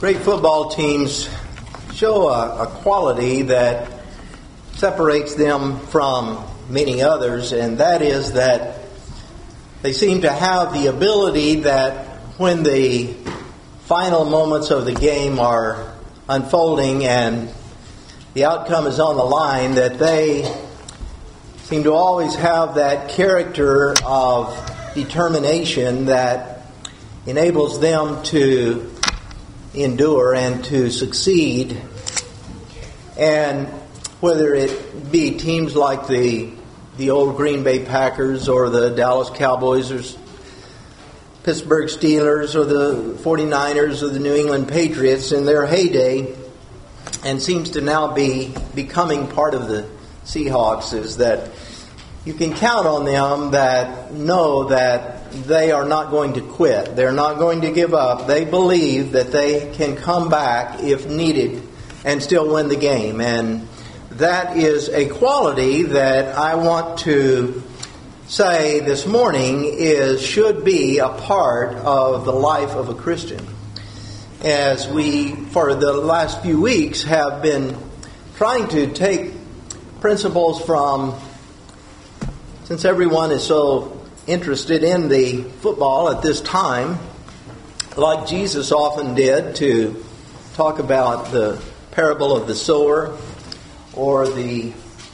Great football teams show a quality that separates them from many others, and that is that they seem to have the ability that when the final moments of the game are unfolding and the outcome is on the line, that they seem to always have that character of determination that enables them to endure and to succeed. And whether it be teams like the old Green Bay Packers or the Dallas Cowboys or Pittsburgh Steelers or the 49ers or the New England Patriots in their heyday, and seems to now be becoming part of the Seahawks, is that you can count on them that know that they are not going to quit. They're not going to give up. They believe that they can come back if needed and still win the game. And that is a quality that I want to say this morning should be a part of the life of a Christian. As we, for the last few weeks, have been trying to take principles from, since everyone is so interested in the football at this time, like Jesus often did, to talk about the parable of the sower or the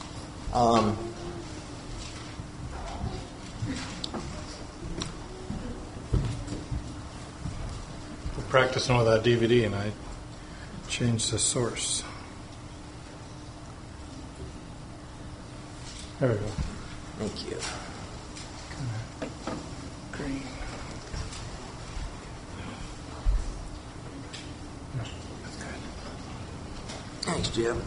We're practicing with that DVD, and I changed the source. There we go. Thank you. Green. No, that's good. Thanks, Jim.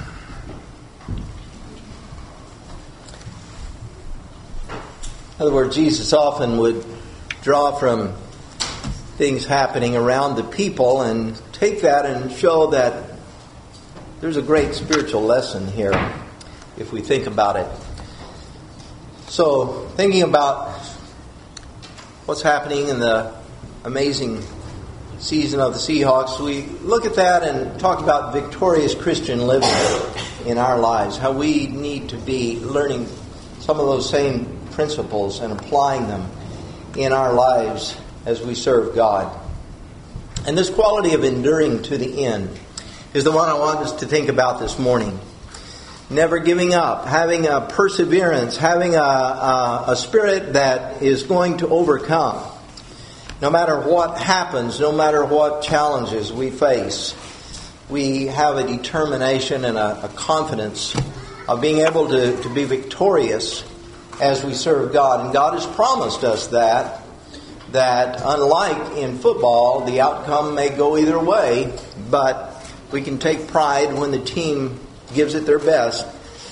In other words, Jesus often would draw from things happening around the people and take that and show that there's a great spiritual lesson here if we think about it. So, thinking about what's happening in the amazing season of the Seahawks, we look at that and talk about victorious Christian living in our lives, how we need to be learning some of those same principles and applying them in our lives as we serve God. And this quality of enduring to the end is the one I want us to think about this morning. Never giving up, having a perseverance, having a spirit that is going to overcome. No matter what happens, no matter what challenges we face, we have a determination and a confidence of being able to be victorious as we serve God. And God has promised us that unlike in football, the outcome may go either way, but we can take pride when the team gives it their best.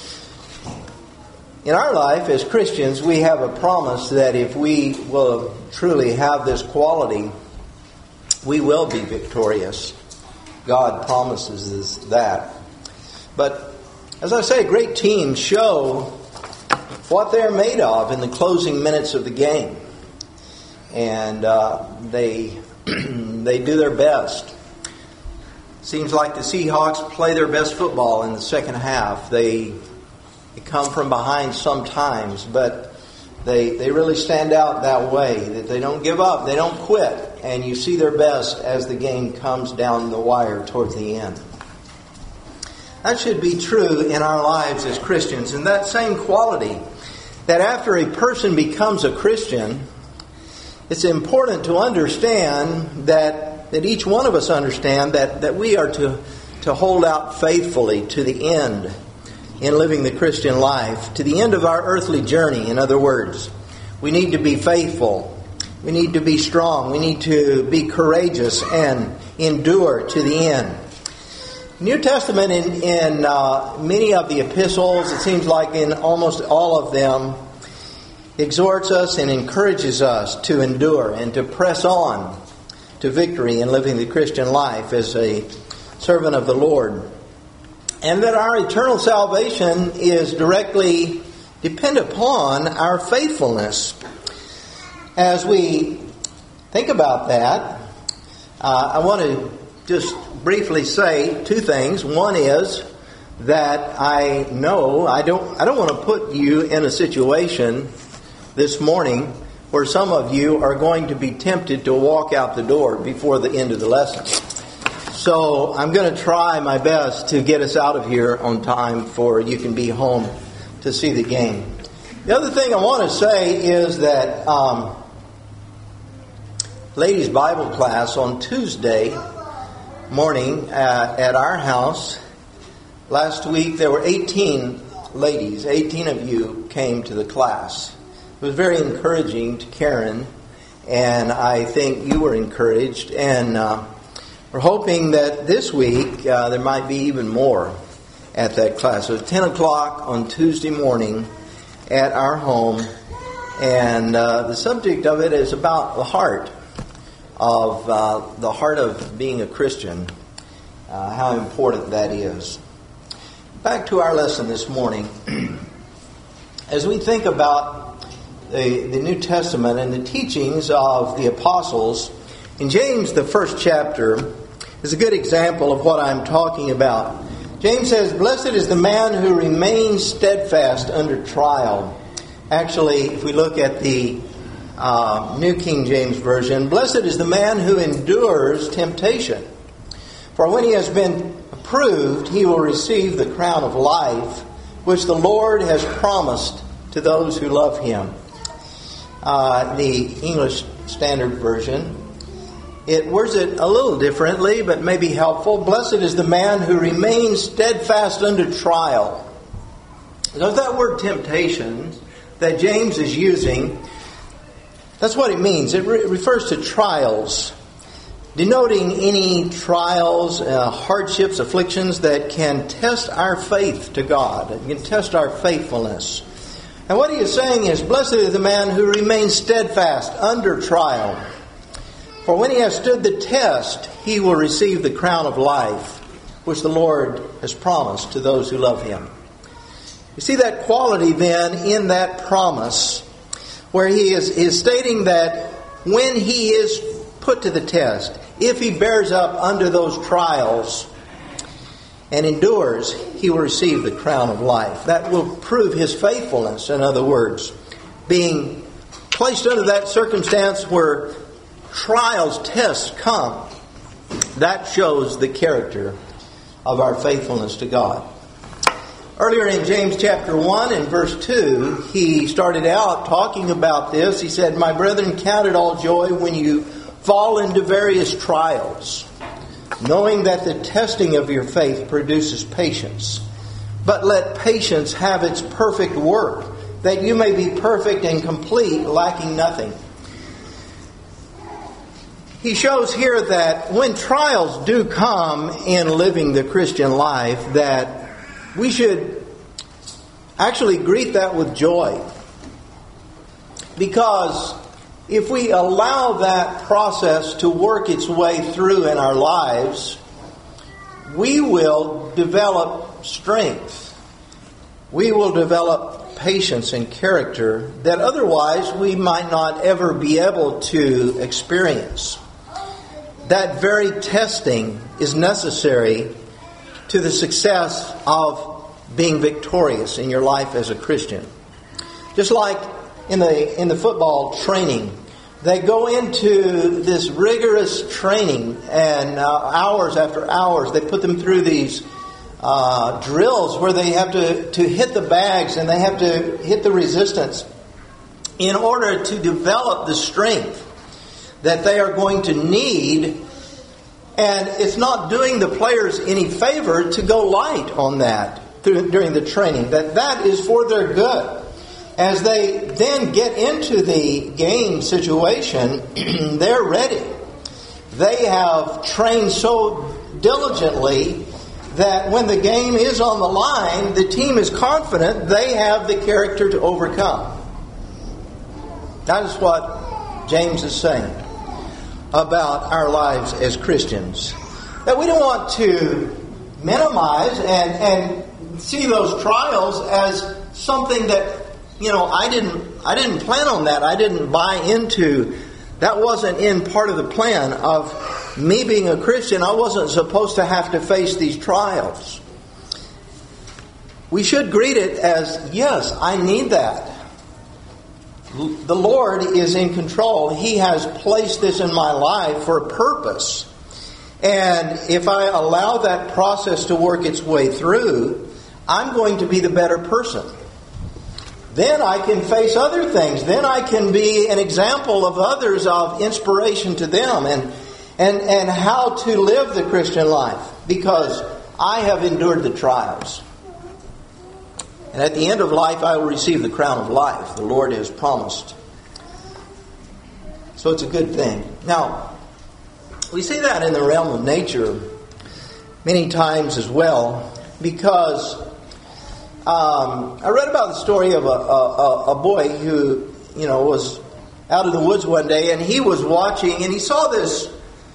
In our life as Christians, we have a promise that if we will truly have this quality, we will be victorious. God promises us that. But as I say, great teams show what they're made of in the closing minutes of the game. And they do their best. Seems like the Seahawks play their best football in the second half. They come from behind sometimes, but they really stand out that way, that they don't give up, they don't quit, and you see their best as the game comes down the wire towards the end. That should be true in our lives as Christians, and that same quality, that after a person becomes a Christian, it's important to understand that each one of us understand that we are to hold out faithfully to the end in living the Christian life, to the end of our earthly journey. In other words, we need to be faithful. We need to be strong. We need to be courageous and endure to the end. New Testament in many of the epistles, it seems like in almost all of them, exhorts us and encourages us to endure and to press on to victory in living the Christian life as a servant of the Lord. And that our eternal salvation is directly dependent upon our faithfulness. As we think about that, I want to just briefly say two things. One is that I know I don't want to put you in a situation this morning where some of you are going to be tempted to walk out the door before the end of the lesson. So I'm going to try my best to get us out of here on time for you can be home to see the game. The other thing I want to say is that ladies' Bible class on Tuesday morning at our house, last week there were 18 ladies, 18 of you came to the class. It was very encouraging to Karen, and I think you were encouraged, and we're hoping that this week there might be even more at that class. So it's 10 o'clock on Tuesday morning at our home, and the subject of it is about the heart of being a Christian, how important that is. Back to our lesson this morning. As we think about the New Testament and the teachings of the apostles, in James, the first chapter, is a good example of what I'm talking about. James says, "Blessed is the man who remains steadfast under trial." Actually, if we look at the New King James Version, "Blessed is the man who endures temptation. For when he has been approved, he will receive the crown of life, which the Lord has promised to those who love him." The English Standard Version, it words it a little differently, but may be helpful. "Blessed is the man who remains steadfast under trial." So that word temptation that James is using, that's what it means. It refers to trials, denoting any trials, hardships, afflictions that can test our faith to God, that can test our faithfulness. And what he is saying is, blessed is the man who remains steadfast under trial. For when he has stood the test, he will receive the crown of life, which the Lord has promised to those who love him. You see that quality then in that promise, where he is stating that when he is put to the test, if he bears up under those trials and endures, he will receive the crown of life. That will prove his faithfulness, in other words. Being placed under that circumstance where trials, tests come, that shows the character of our faithfulness to God. Earlier in James chapter 1 and verse 2, he started out talking about this. He said, "My brethren, count it all joy when you fall into various trials, knowing that the testing of your faith produces patience. But let patience have its perfect work, that you may be perfect and complete, lacking nothing." He shows here that when trials do come in living the Christian life, that we should actually greet that with joy. Because if we allow that process to work its way through in our lives, we will develop strength. We will develop patience and character that otherwise we might not ever be able to experience. That very testing is necessary to the success of being victorious in your life as a Christian. Just like in the football training, they go into this rigorous training, and hours after hours they put them through these drills where they have to hit the bags and they have to hit the resistance in order to develop the strength that they are going to need. And it's not doing the players any favor to go light on that during the training. That is for their good. As they then get into the game situation, they're ready. They have trained so diligently that when the game is on the line, the team is confident they have the character to overcome. That is what James is saying about our lives as Christians. That we don't want to minimize and see those trials as something that, I didn't plan on that. I didn't buy into. That wasn't in part of the plan of me being a Christian, I wasn't supposed to have to face these trials. We should greet it as, yes, I need that. The Lord is in control. He has placed this in my life for a purpose. And if I allow that process to work its way through, I'm going to be the better person. Then I can face other things. Then I can be an example of others, of inspiration to them and how to live the Christian life, because I have endured the trials. And at the end of life, I will receive the crown of life the Lord has promised. So it's a good thing. Now, we see that in the realm of nature many times as well, because I read about the story of a boy who, was out in the woods one day, and he was watching, and he saw this,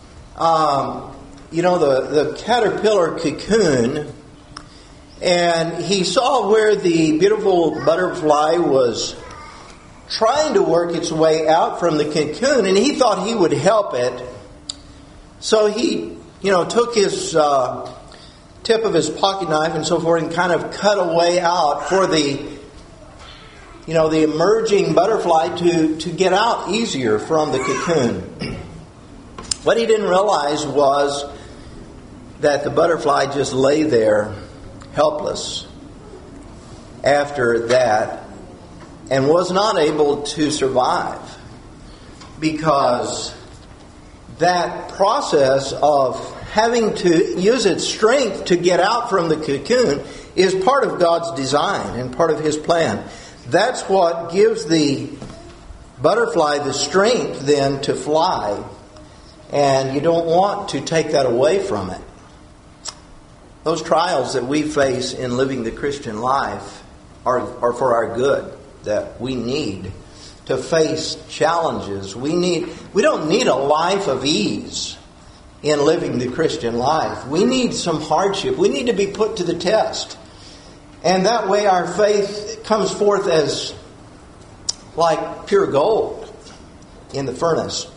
the caterpillar cocoon, and he saw where the beautiful butterfly was trying to work its way out from the cocoon, and he thought he would help it. So he, took his tip of his pocket knife and so forth and kind of cut a way out for the emerging butterfly to get out easier from the cocoon. What he didn't realize was that the butterfly just lay there helpless after that and was not able to survive, because that process of having to use its strength to get out from the cocoon is part of God's design and part of His plan. That's what gives the butterfly the strength then to fly, and you don't want to take that away from it. Those trials that we face in living the Christian life are for our good, that we need to face challenges. We don't need a life of ease in living the Christian life. We need some hardship. We need to be put to the test. And that way our faith comes forth as like pure gold in the furnace.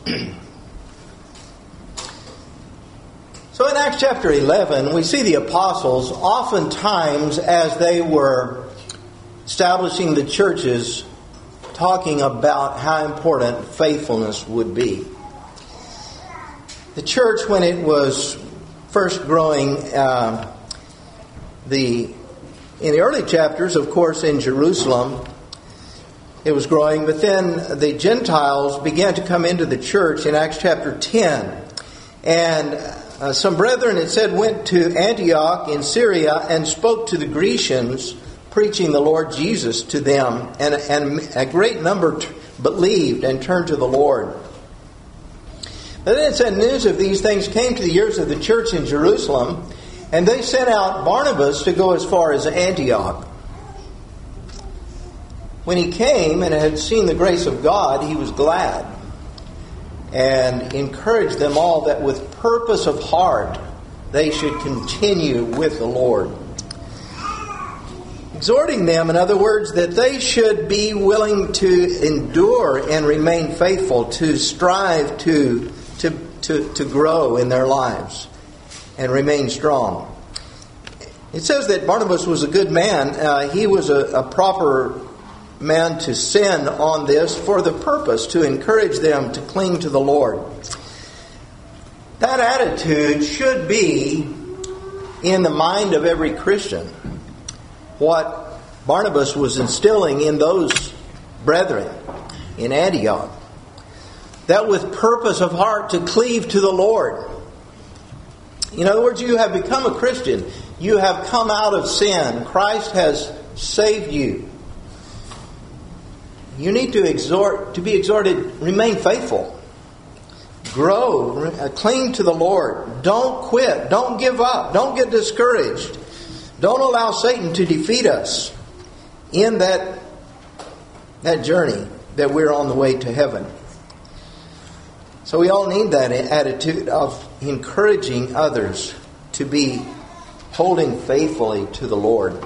So in Acts chapter 11, we see the apostles oftentimes as they were establishing the churches, talking about how important faithfulness would be. The church, when it was first growing, in the early chapters, of course, in Jerusalem, it was growing, but then the Gentiles began to come into the church in Acts chapter 10. And some brethren, it said, went to Antioch in Syria and spoke to the Grecians, preaching the Lord Jesus to them. And a great number believed and turned to the Lord. But then it said, news of these things came to the ears of the church in Jerusalem, and they sent out Barnabas to go as far as Antioch. When he came and had seen the grace of God, he was glad, and encouraged them all that with purpose of heart they should continue with the Lord. Exhorting them, in other words, that they should be willing to endure and remain faithful, to strive to grow in their lives and remain strong. It says that Barnabas was a good man. He was a proper man to send on this for the purpose to encourage them to cling to the Lord. That attitude should be in the mind of every Christian. What Barnabas was instilling in those brethren in Antioch. That with purpose of heart to cleave to the Lord. In other words, you have become a Christian. You have come out of sin. Christ has saved you. You need to be exhorted, remain faithful. Grow, cling to the Lord. Don't quit. Don't give up. Don't get discouraged. Don't allow Satan to defeat us in that journey that we're on the way to heaven. So we all need that attitude of encouraging others to be holding faithfully to the Lord.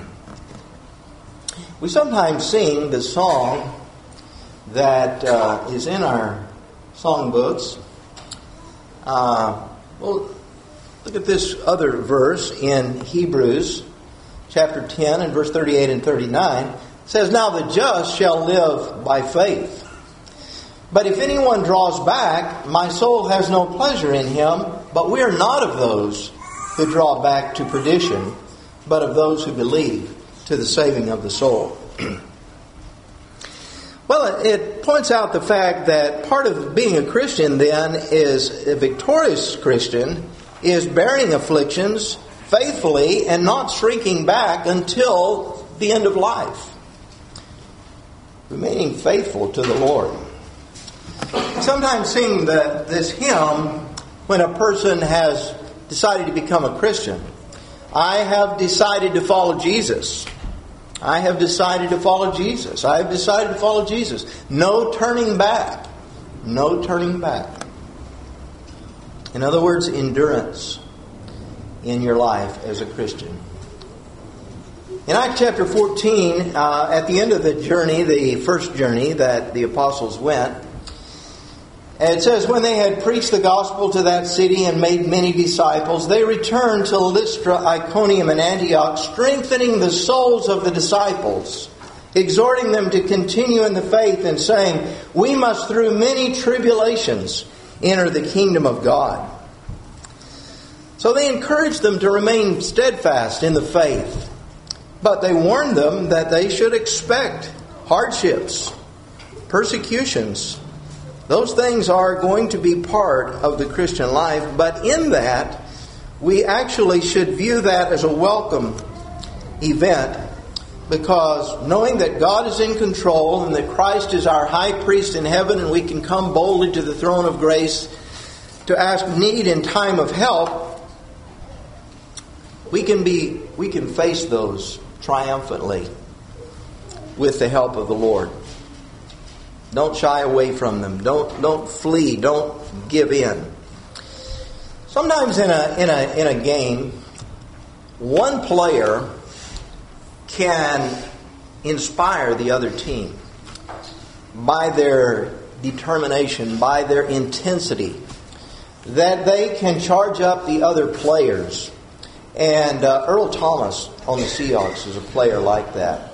We sometimes sing the song that is in our songbooks. Well, look at this other verse in Hebrews chapter 10 and verse 38 and 39. It says, "Now the just shall live by faith. But if anyone draws back, my soul has no pleasure in him. But we are not of those who draw back to perdition, but of those who believe to the saving of the soul." Well, it points out the fact that part of being a Christian then is a victorious Christian is bearing afflictions faithfully and not shrinking back until the end of life. Remaining faithful to the Lord. I sometimes sing this hymn when a person has decided to become a Christian. I have decided to follow Jesus. I have decided to follow Jesus. I have decided to follow Jesus. No turning back. No turning back. In other words, endurance in your life as a Christian. In Acts chapter 14, at the end of the journey, the first journey that the apostles went, it says, "When they had preached the gospel to that city and made many disciples, they returned to Lystra, Iconium, and Antioch, strengthening the souls of the disciples, exhorting them to continue in the faith, and saying, 'We must through many tribulations enter the kingdom of God.'" So they encouraged them to remain steadfast in the faith, but they warned them that they should expect hardships, persecutions. Those things are going to be part of the Christian life, but in that, we actually should view that as a welcome event, because knowing that God is in control and that Christ is our high priest in heaven, and we can come boldly to the throne of grace to ask need in time of help, we can face those triumphantly with the help of the Lord. Don't shy away from them. Don't flee. Don't give in. Sometimes in a game, one player can inspire the other team by their determination, by their intensity, that they can charge up the other players. And Earl Thomas on the Seahawks is a player like that.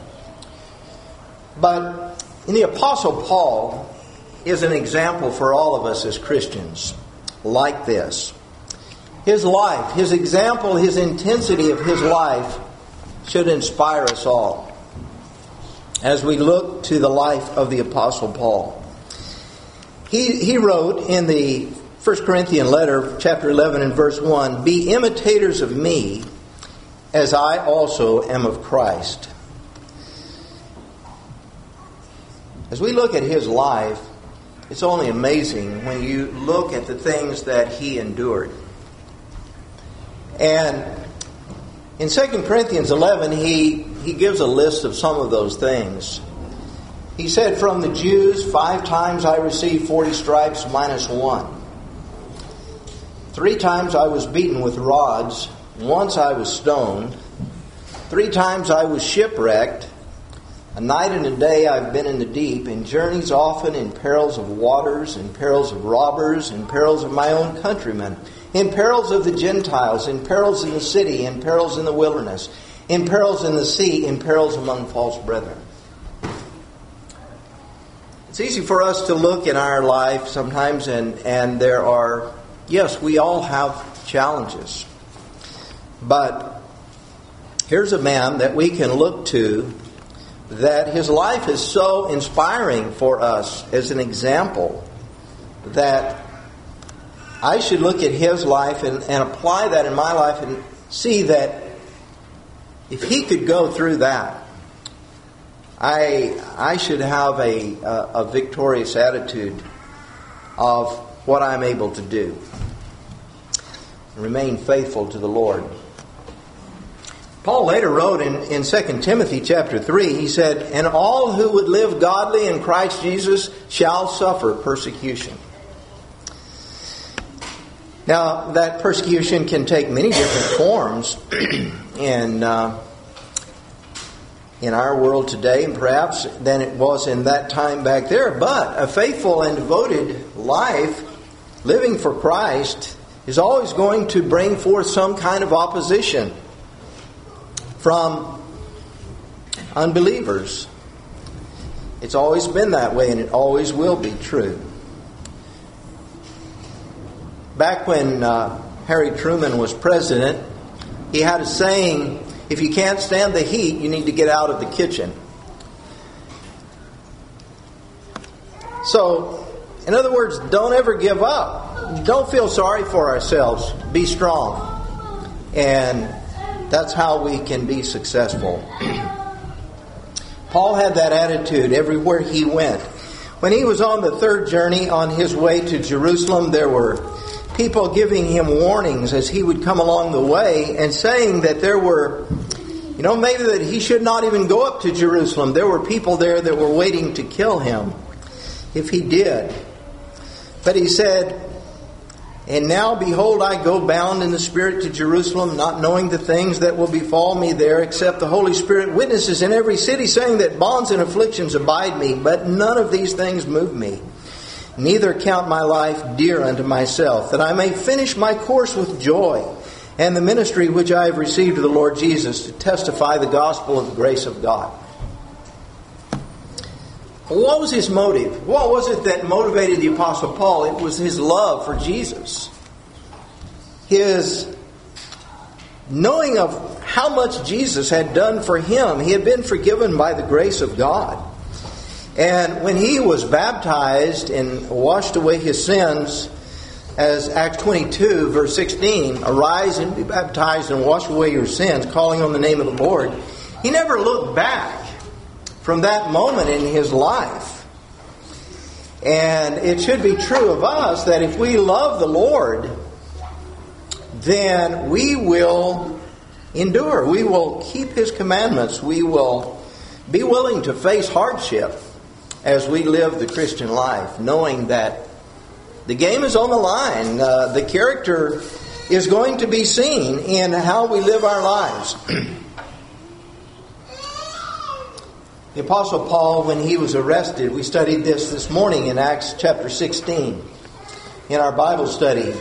But the Apostle Paul is an example for all of us as Christians like this. His life, his example, his intensity of his life should inspire us all as we look to the life of the Apostle Paul. He wrote in the 1 Corinthians letter, chapter 11 and verse 1, "Be imitators of me, as I also am of Christ." As we look at his life, it's only amazing when you look at the things that he endured. And in 2 Corinthians 11, he gives a list of some of those things. He said, "From the Jews, 5 times I received 40 stripes minus 1. 3 times I was beaten with rods. Once I was stoned. 3 times I was shipwrecked. A night and a day I've been in the deep, in journeys often, in perils of waters, in perils of robbers, in perils of my own countrymen, in perils of the Gentiles, in perils in the city, in perils in the wilderness, in perils in the sea, in perils among false brethren." It's easy for us to look in our life sometimes and there are, yes, we all have challenges. But here's a man that we can look to, that his life is so inspiring for us as an example, that I should look at his life and apply that in my life and see that if he could go through that, I should have a victorious attitude of what I'm able to do. Remain faithful to the Lord. Paul later wrote in 2 Timothy chapter 3, he said, "And all who would live godly in Christ Jesus shall suffer persecution." Now, that persecution can take many different forms in our world today, and perhaps than it was in that time back there. But a faithful and devoted life living for Christ is always going to bring forth some kind of opposition from unbelievers. It's always been that way, and it always will be true. Back when Harry Truman was president, he had a saying, if you can't stand the heat, you need to get out of the kitchen. So, in other words, don't ever give up. Don't feel sorry for ourselves. Be strong. And that's how we can be successful. Paul had that attitude everywhere he went. When he was on the third journey on his way to Jerusalem, there were people giving him warnings as he would come along the way and saying that there were, maybe that he should not even go up to Jerusalem. There were people there that were waiting to kill him if he did. But he said, and now behold, I go bound in the Spirit to Jerusalem, not knowing the things that will befall me there, except the Holy Spirit witnesses in every city, saying that bonds and afflictions abide me, but none of these things move me. Neither count my life dear unto myself, that I may finish my course with joy, and the ministry which I have received of the Lord Jesus, to testify the gospel of the grace of God. What was his motive? What was it that motivated the Apostle Paul? It was his love for Jesus. His knowing of how much Jesus had done for him. He had been forgiven by the grace of God. And when he was baptized and washed away his sins, as Acts 22, verse 16, arise and be baptized and wash away your sins, calling on the name of the Lord, he never looked back from that moment in his life. And it should be true of us that if we love the Lord, then we will endure. We will keep His commandments. We will be willing to face hardship as we live the Christian life, knowing that the game is on the line. The character is going to be seen in how we live our lives. The Apostle Paul, when he was arrested, we studied this morning in Acts chapter 16 in our Bible study.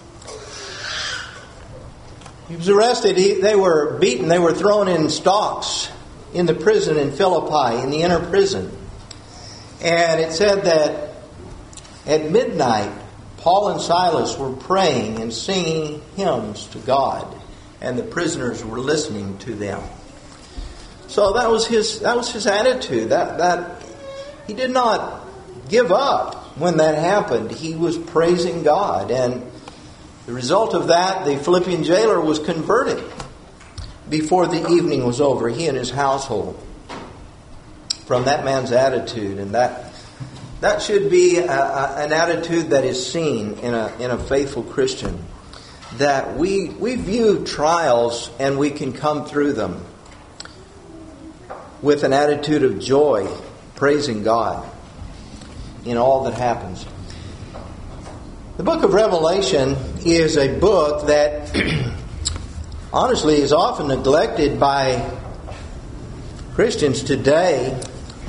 He was arrested. They were beaten. They were thrown in stocks in the prison in Philippi, in the inner prison. And it said that at midnight, Paul and Silas were praying and singing hymns to God, and the prisoners were listening to them. So that was his attitude. That he did not give up when that happened. He was praising God, and the result of that, the Philippian jailer was converted before the evening was over. He and his household, from that man's attitude, and that should be an attitude that is seen in a faithful Christian. That we view trials and we can come through them with an attitude of joy, praising God in all that happens. The book of Revelation is a book that honestly is often neglected by Christians today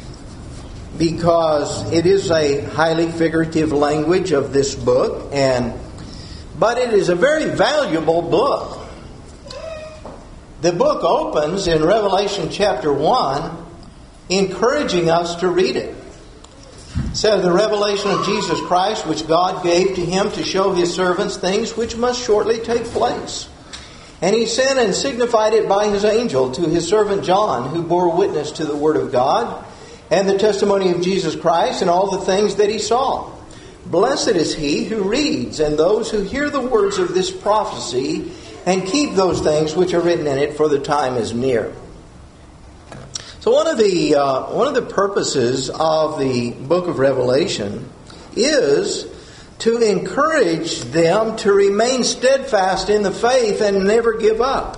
because it is a highly figurative language of this book, but it is a very valuable book. The book opens in Revelation chapter 1, encouraging us to read it. It says, the revelation of Jesus Christ, which God gave to Him to show His servants things which must shortly take place. And He sent and signified it by His angel to His servant John, who bore witness to the Word of God and the testimony of Jesus Christ and all the things that he saw. Blessed is he who reads and those who hear the words of this prophecy and keep those things which are written in it, for the time is near. So one of the purposes of the book of Revelation is to encourage them to remain steadfast in the faith and never give up.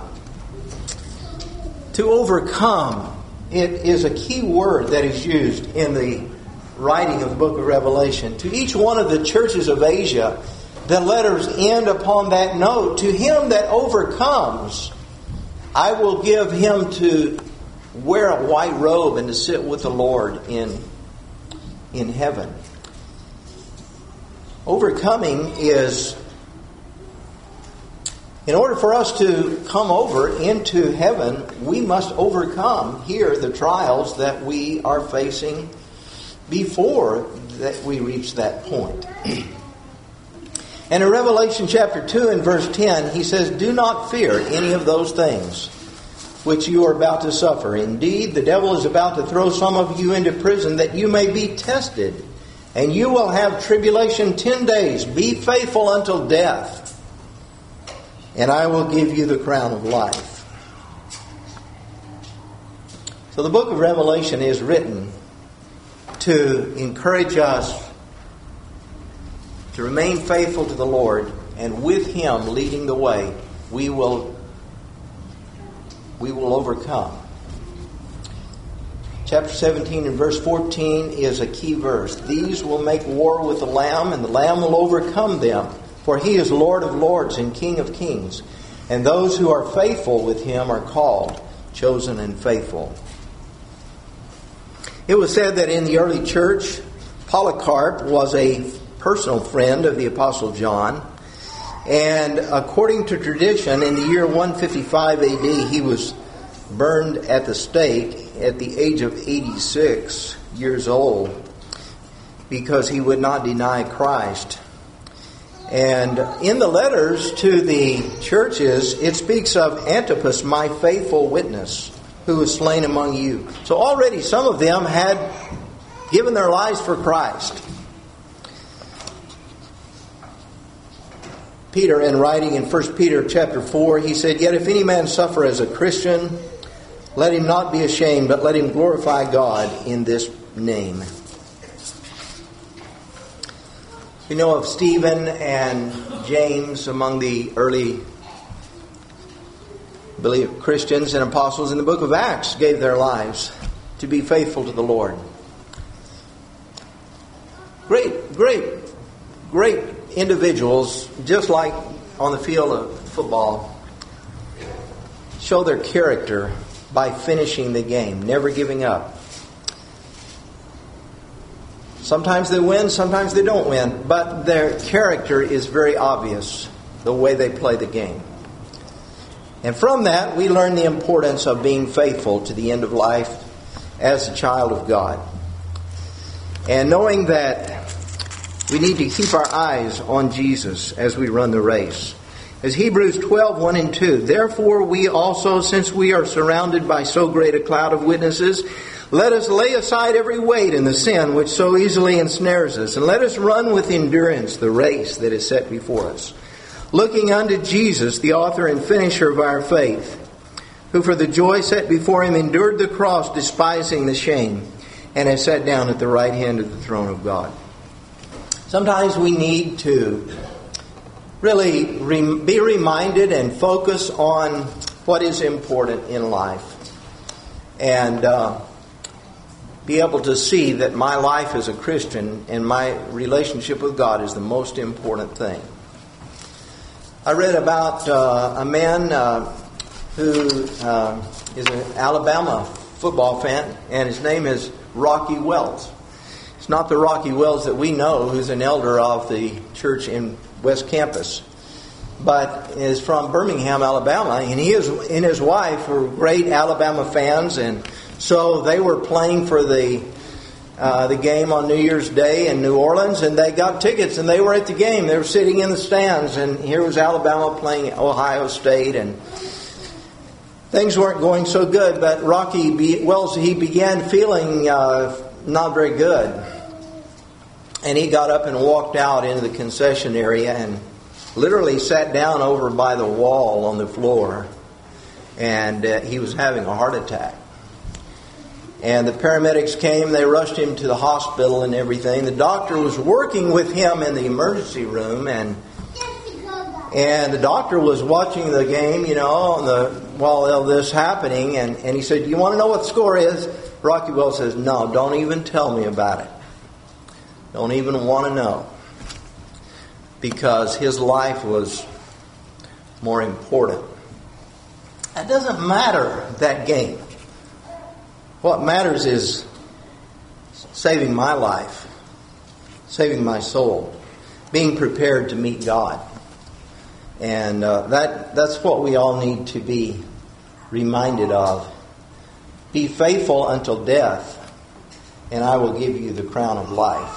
To overcome, it is a key word that is used in the writing of the book of Revelation. To each one of the churches of Asia, the letters end upon that note. To him that overcomes, I will give him to wear a white robe and to sit with the Lord in heaven. Overcoming is, in order for us to come over into heaven, we must overcome here the trials that we are facing before that we reach that point. And in Revelation chapter 2 and verse 10, he says, "Do not fear any of those things which you are about to suffer. Indeed, the devil is about to throw some of you into prison that you may be tested. And you will have tribulation 10 days. Be faithful until death, and I will give you the crown of life." So the book of Revelation is written to encourage us to remain faithful to the Lord, and with Him leading the way, we will overcome. Chapter 17 and verse 14 is a key verse. "These will make war with the Lamb, and the Lamb will overcome them. For He is Lord of lords and King of kings. And those who are faithful with Him are called, chosen, and faithful." It was said that in the early church, Polycarp was a personal friend of the Apostle John. And according to tradition, in the year 155 AD, he was burned at the stake at the age of 86 years old because he would not deny Christ. And in the letters to the churches, it speaks of Antipas, my faithful witness, who was slain among you. So already some of them had given their lives for Christ. Peter, in writing in 1 Peter chapter 4, he said, "Yet if any man suffer as a Christian, let him not be ashamed, but let him glorify God in this name." We know of Stephen and James among the early Christians and apostles in the book of Acts gave their lives to be faithful to the Lord. Great individuals, just like on the field of football, show their character by finishing the game, never giving up. Sometimes they win, sometimes they don't win, but their character is very obvious, the way they play the game. And from that, we learn the importance of being faithful to the end of life as a child of God. And knowing that we need to keep our eyes on Jesus as we run the race. As Hebrews 12, 1 and 2, "Therefore we also, since we are surrounded by so great a cloud of witnesses, let us lay aside every weight and the sin which so easily ensnares us, and let us run with endurance the race that is set before us, looking unto Jesus, the author and finisher of our faith, who for the joy set before Him endured the cross, despising the shame, and has sat down at the right hand of the throne of God." Sometimes we need to really be reminded and focus on what is important in life. And be able to see that my life as a Christian and my relationship with God is the most important thing. I read about a man who is an Alabama football fan, and his name is Rocky Wells. It's not the Rocky Wells that we know, who's an elder of the church in West Campus, but is from Birmingham, Alabama, and he and his wife were great Alabama fans, and so they were playing for the game on New Year's Day in New Orleans, and they got tickets, and they were at the game. They were sitting in the stands, and here was Alabama playing Ohio State, and things weren't going so good. But Rocky Wells, he began feeling not very good, and he got up and walked out into the concession area and literally sat down over by the wall on the floor, and he was having a heart attack. And the paramedics came, they rushed him to the hospital and everything. The doctor was working with him in the emergency room, and the doctor was watching the game, while all this happening, and he said, "You want to know what the score is?" Rocky Wells says, "No, don't even tell me about it. Don't even want to know." Because his life was more important. It doesn't matter, that game. What matters is saving my life, saving my soul. being prepared to meet God. And that's what we all need to be reminded of. Be faithful until death, and I will give you the crown of life.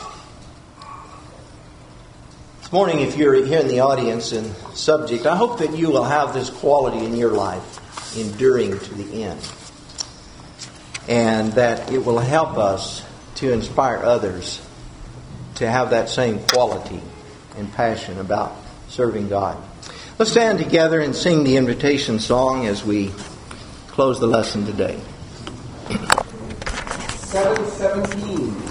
This morning, if you're here in the audience and subject, I hope that you will have this quality in your life, enduring to the end. And that it will help us to inspire others to have that same quality and passion about serving God. Let's stand together and sing the invitation song as we close the lesson today. 717.